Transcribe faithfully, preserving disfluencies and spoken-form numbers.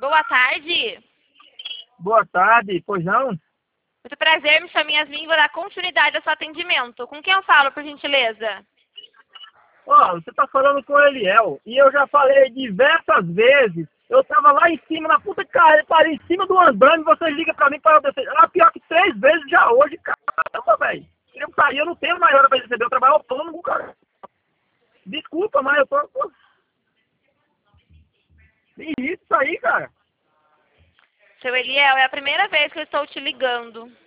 Boa tarde. Boa tarde, pois não? Muito prazer, me chamo Yasmin e vou dar continuidade ao seu atendimento. Com quem eu falo, por gentileza? Ó, você tá falando com o Eliel, e eu já falei diversas vezes, eu tava lá em cima, na puta de carreira, parei em cima do andame, vocês ligam pra mim para eu descer. Ah, pior que três vezes já hoje, caramba, velho. Eu saí, eu não tenho mais hora pra receber, eu trabalho autônomo, cara. Desculpa, mas eu tô... tô... Me irrita isso aí, cara. Seu Eliel, é a primeira vez que eu estou te ligando.